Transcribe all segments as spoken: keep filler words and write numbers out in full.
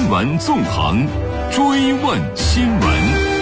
闻纵横，追问新闻。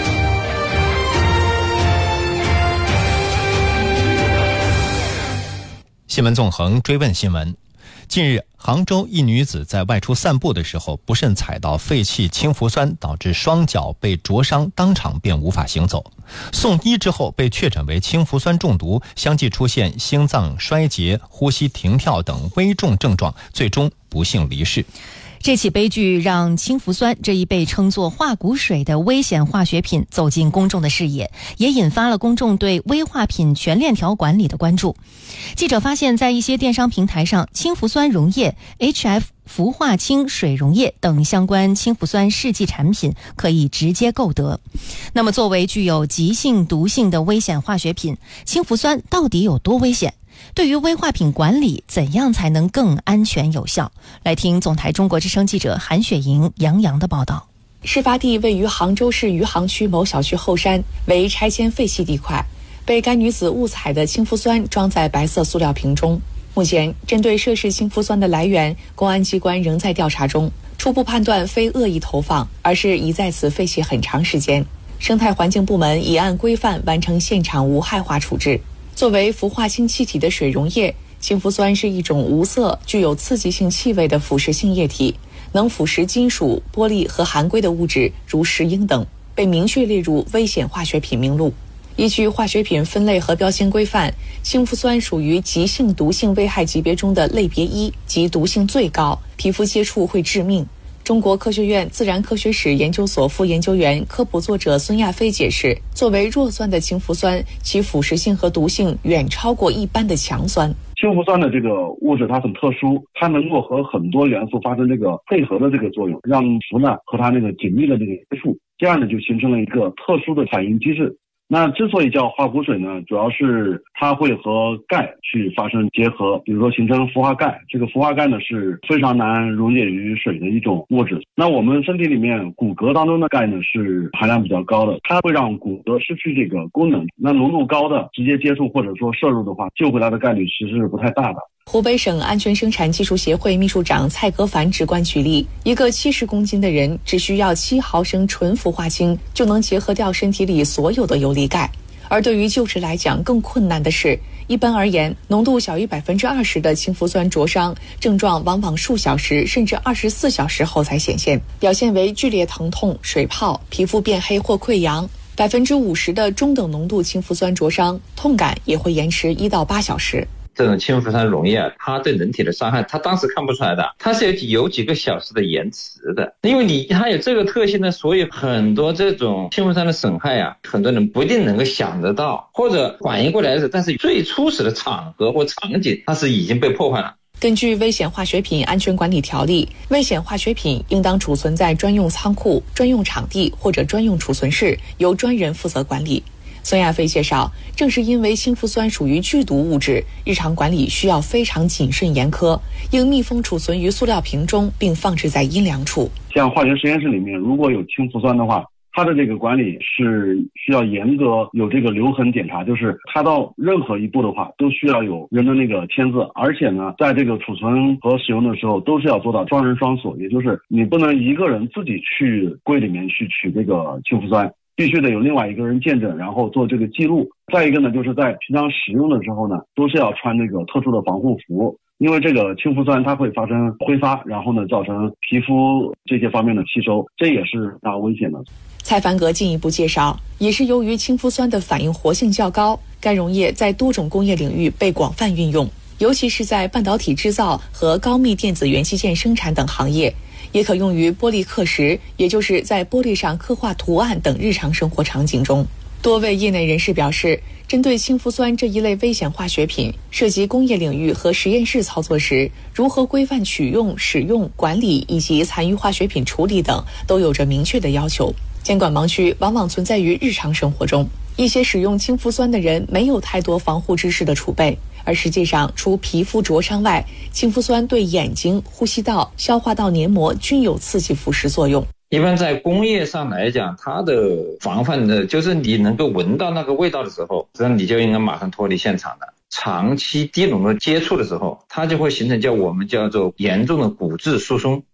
新闻纵横，追问新闻。近日，杭州一女子在外出散步的时候，不慎踩到废弃氢氟酸，导致双脚被灼伤，当场便无法行走。送医之后被确诊为氢氟酸中毒，相继出现心脏衰竭、呼吸停跳等危重症状，最终不幸离世。 这起悲剧让氢氟酸这一被称作化骨水的危险化学品走进公众的视野，也引发了公众对危化品全链条管理的关注。记者发现，在一些电商平台上，氢氟酸溶液、H F 氟化氢水溶液等相关氢氟酸试剂产品可以直接购得。那么，作为具有急性毒性的危险化学品，氢氟酸到底有多危险？对于危化品管理，怎样才能更安全有效？来听总台中国之声记者韩雪莹、杨洋的报道。 事发地位于杭州市余杭区某小区后山，为拆迁废弃地块。被该女子误踩的氢氟酸装在白色塑料瓶中。目前，针对涉事氢氟酸的来源，公安机关仍在调查中。初步判断非恶意投放，而是已在此废弃很长时间。生态环境部门已按规范完成现场无害化处置。作为氟化氢气体的水溶液，氢氟酸是一种无色、具有刺激性气味的腐蚀性液体，能腐蚀金属、玻璃和含硅的物质，如石英等，被明确列入危险化学品名录。依据化学品分类和标签规范，氢氟酸属于急性毒性危害级别中的类别一，即毒性最高，皮肤接触会致命。中国科学院自然科学史研究所副研究员、科普作者孙亚飞解释，作为弱酸的氢氟酸，其腐蚀性和毒性远超过一般的强酸。 氢氟酸的这个物质它很特殊，它能够和很多元素发生这个配合的这个作用，让氟呢和它那个紧密的这个接触，这样呢就形成了一个特殊的反应机制。那之所以叫化骨水呢，主要是它会和钙去发生结合，比如说形成氟化钙。这个氟化钙呢是非常难溶解于水的一种物质。那我们身体里面骨骼当中的钙呢是含量比较高的，它会让骨骼失去这个功能。那浓度高的直接接触或者说摄入的话，救回来的概率其实是不太大的。 湖北省安全生产技术协会秘书长蔡格凡直观举例，一个七十公斤的人只需要七毫升纯氟化氢就能结合掉身体里所有的游离钙。而对于救治来讲，更困难的是，一般而言，浓度小于百分之二十的氢氟酸灼伤症状往往数小时甚至二十四小时后才显现，表现为剧烈疼痛、水泡、皮肤变黑或溃疡。百分之五十的中等浓度氢氟酸灼伤，痛感也会延迟一到八小时。 这种氢氟酸溶液啊，它对人体的伤害，它当时看不出来的，它是有几有几个小时的延迟的。因为你它有这个特性呢，所以很多这种氢氟酸的损害啊，很多人不一定能够想得到，或者反应过来的，但是最初始的场合或场景，它是已经被破坏了。 根据危险化学品安全管理条例，危险化学品应当储存在专用仓库、专用场地或者专用储存室，由专人负责管理。孙亚飞介绍，正是因为氢氟酸属于剧毒物质，日常管理需要非常谨慎严苛，应密封储存于塑料瓶中，并放置在阴凉处。 像化学实验室里面，如果有氢氟酸的话，它的这个管理是需要严格有这个留痕检查，就是它到任何一步的话都需要有人的那个签字，而且呢，在这个储存和使用的时候都是要做到双人双锁，也就是你不能一个人自己去柜里面去取这个氢氟酸，必须得有另外一个人见证，然后做这个记录。再一个呢，就是在平常使用的时候呢，都是要穿这个特殊的防护服，因为这个氢氟酸它会发生挥发，然后呢造成皮肤这些方面的吸收，这也是大危险的。 蔡凡格进一步介绍，也是由于氢氟酸的反应活性较高，该溶液在多种工业领域被广泛运用，尤其是在半导体制造和高密电子元器件生产等行业，也可用于玻璃刻蚀，也就是在玻璃上刻画图案等日常生活场景中。多位业内人士表示，针对氢氟酸这一类危险化学品，涉及工业领域和实验室操作时，如何规范取用、使用、管理以及残余化学品处理等，都有着明确的要求。监管盲区往往存在于日常生活中，一些使用氢氟酸的人没有太多防护知识的储备，而实际上除皮肤灼伤外，氢氟酸对眼睛、呼吸道、消化道黏膜均有刺激腐蚀作用。 一般在工业上来讲，它的防范的就是你能够闻到那个味道的时候，这样你就应该马上脱离现场的。长期低浓度接触的时候，它就会形成叫我们叫做严重的骨质疏松。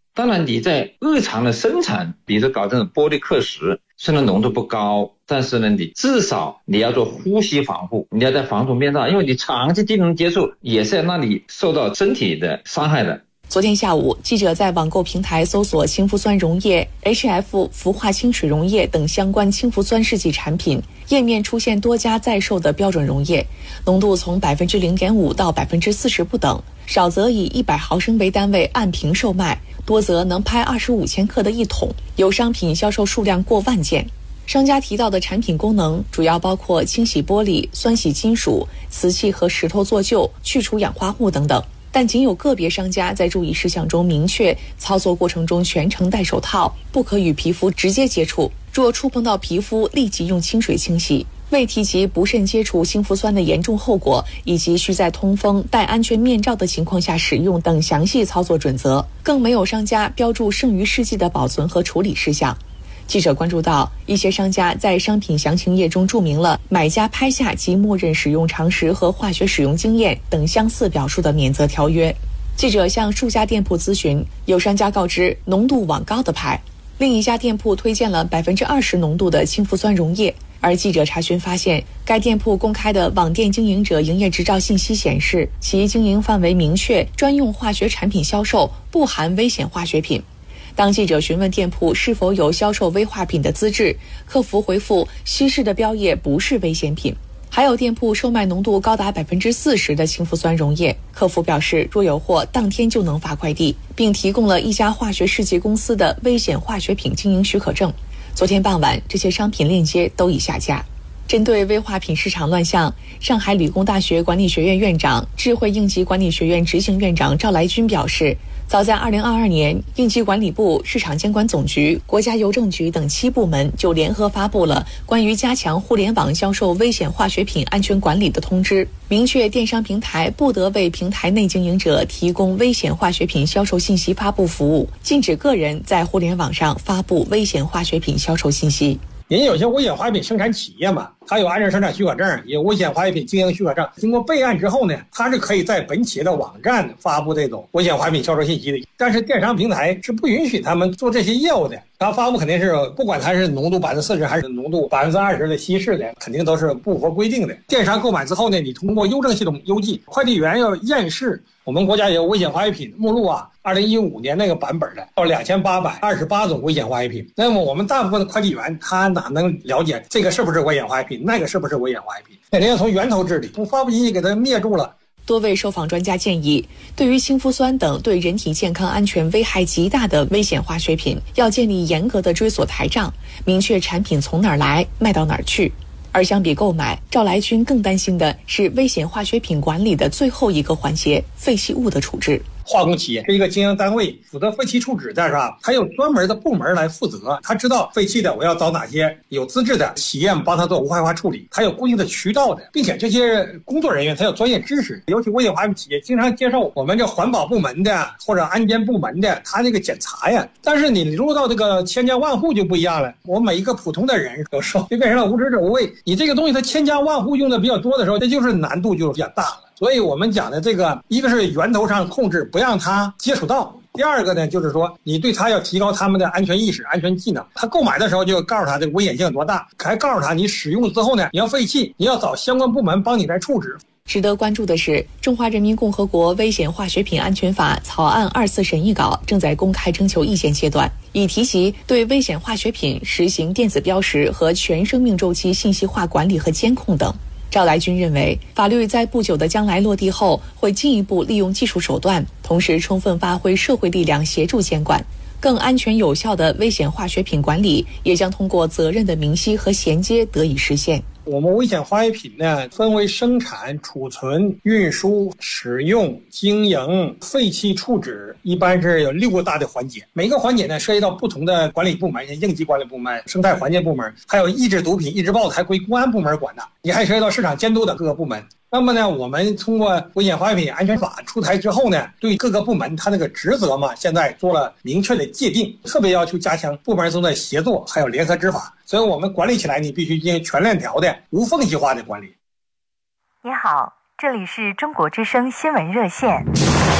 当然你在日常的生产，比如说搞这种玻璃刻蚀，虽然浓度不高，但是呢，你至少你要做呼吸防护，你要在防毒面罩，因为你长期低能接触也是让你受到身体的伤害的。 昨天下午，记者在网购平台搜索氢氟酸溶液、H F 氟化氢水溶液等相关氢氟酸试剂产品，页面出现多家在售的标准溶液，浓度从 百分之零点五 到 百分之四十 不等，少则以一百毫升为单位按瓶售卖，多则能拍二十五千克的一桶，有商品销售数量过万件。商家提到的产品功能主要包括清洗玻璃、酸洗金属、瓷器和石头做旧、去除氧化物等等。但仅有个别商家在注意事项中明确，操作过程中全程戴手套，不可与皮肤直接接触，若触碰到皮肤立即用清水清洗。未提及不慎接触氢氟酸的严重后果，以及需在通风、戴安全面罩的情况下使用等详细操作准则，更没有商家标注剩余试剂的保存和处理事项。记者关注到，一些商家在商品详情页中注明了买家拍下及默认使用常识和化学使用经验等相似表述的免责条约。记者向数家店铺咨询，有商家告知浓度往高的拍，另一家店铺推荐了 百分之二十 浓度的氢氟酸溶液。而记者查询发现，该店铺公开的网店经营者营业执照信息显示，其经营范围明确，专用化学产品销售，不含危险化学品。当记者询问店铺是否有销售危化品的资质，客服回复稀释的标液不是危险品。还有店铺售卖浓度高达 百分之四十 的氢氟酸溶液，客服表示若有货当天就能发快递，并提供了一家化学试剂公司的危险化学品经营许可证。昨天傍晚，这些商品链接都已下架。针对危化品市场乱象，上海理工大学管理学院院长、智慧应急管理学院执行院长赵来军表示，早在二零二二年，应急管理部、市场监管总局、国家邮政局等七部门就联合发布了关于加强互联网销售危险化学品安全管理的通知，明确电商平台不得为平台内经营者提供危险化学品销售信息发布服务，禁止个人在互联网上发布危险化学品销售信息。 人有些危险化学品生产企业嘛，它有安全生产许可证，也有危险化学品经营许可证。经过备案之后呢，它是可以在本企业的网站发布这种危险化学品销售信息的。但是电商平台是不允许他们做这些业务的。它发布肯定是不管它是浓度 百分之四十 还是浓度 百分之二十 的稀释的，肯定都是不符合规定的。电商购买之后呢，你通过邮政系统邮寄，快递员要验视。我们国家也有危险化学品目录啊，二零一五年那个版本的，到两千八百二十八种危险化学品。那么我们大部分的快递员他哪能了解这个是不是危险化学品，那个是不是危险化学品？肯定要从源头治理，从发布信息给它灭住了。 多位受访专家建议，对于氢氟酸等对人体健康安全危害极大的危险化学品，要建立严格的追索台账，明确产品从哪儿来，卖到哪儿去。而相比购买，赵来军更担心的是危险化学品管理的最后一个环节——废弃物的处置。 化工企业是一个经营单位，负责废弃处置的是吧？还有专门的部门来负责，他知道废弃的我要找哪些有资质的企业帮他做无害化处理，还有固定的渠道的，并且这些工作人员他有专业知识，尤其危险化学品企业经常接受我们这环保部门的或者安监部门的他那个检查呀。但是你入到这个千家万户就不一样了，我每一个普通的人有时候就变成了无知者无畏。你这个东西它千家万户用的比较多的时候，这就是难度就比较大了。所以我们讲的这个，一个是源头上控制，不让他接触到；第二个呢，就是说你对他要提高他们的安全意识、安全技能。他购买的时候就告诉他这个危险性有多大，还告诉他你使用之后呢，你要废弃，你要找相关部门帮你来处置。 值得关注的是，《中华人民共和国危险化学品安全法》草案二次审议稿正在公开征求意见阶段，已提及对危险化学品实行电子标识和全生命周期信息化管理和监控等。赵来军认为，法律在不久的将来落地后，会进一步利用技术手段，同时充分发挥社会力量协助监管。更安全有效的危险化学品管理，也将通过责任的明晰和衔接得以实现。 我们危险化学品呢，分为生产、储存、运输、使用、经营、废弃处置，一般是有六个大的环节。每个环节呢，涉及到不同的管理部门，像应急管理部门、生态环境部门，还有抑制毒品、抑制爆子还归公安部门管的。你还涉及到市场监督的各个部门。那么呢，我们通过危险化学品安全法出台之后呢，对各个部门它那个职责嘛，现在做了明确的界定，特别要求加强部门中的协作，还有联合执法。所以我们管理起来，你必须进行全链条的、无缝隙化的管理。 你好，这里是中国之声新闻热线。